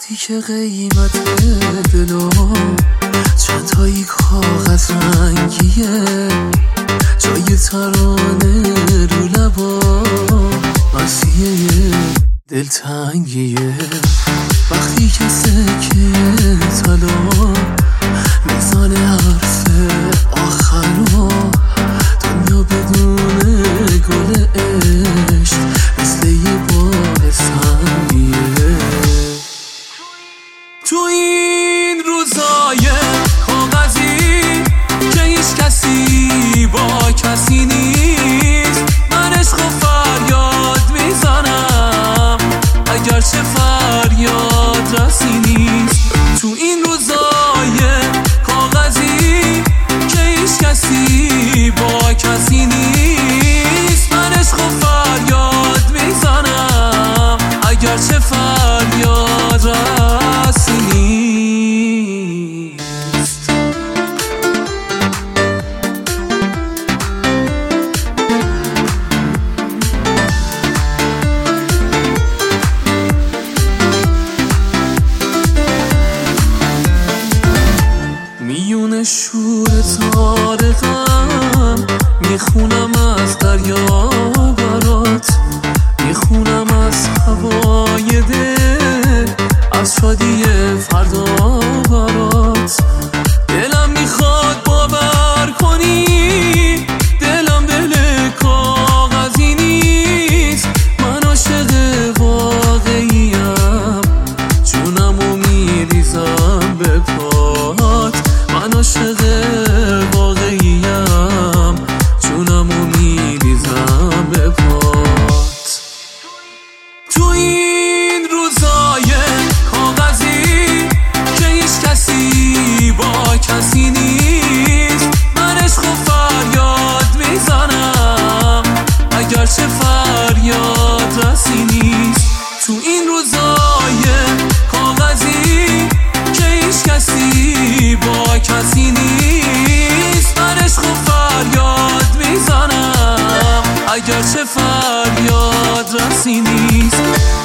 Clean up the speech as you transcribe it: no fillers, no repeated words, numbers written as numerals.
وقتی که قیمت دلم چند تایی کاغذ رنگیه، جای ترانه رو لبا مسیحه دلتنگیه. وقتی که سکه طلا میزان حرف آخرو، دنیا بدون گل عشق مثل یه بال سنگیه. تو این روزای کاغذی که هیچ کسی با کسی نیست، من عشق و فریاد میزنم اگرچه فریاد رسی نیست. تو این روزای کاغذی که هیچ کسی با کسی نیست، من عشق و فریاد میزنم اگرچه فریاد رسی نیست. میون شور تارقم میخونم از دریا برات، میخونم از هوای دل، از شادی فردا برات. دلم میخواد باور کنی، دلم دل کاغذی نیست، من عاشق واقعیم، جونمو میریزم به پات. من عاشق واقعیم، جونمو میریزم به پات. تو این روزای کاغذی که هیچ کسی با کسی نیست، من عشق و فریاد میزنم اگرچه فریاد رسی نیست. تو این روزای کاغذی که هیچ کسی با کسی نیست، من عشق و فریاد میزنم اگرچه فریاد رسی نیست.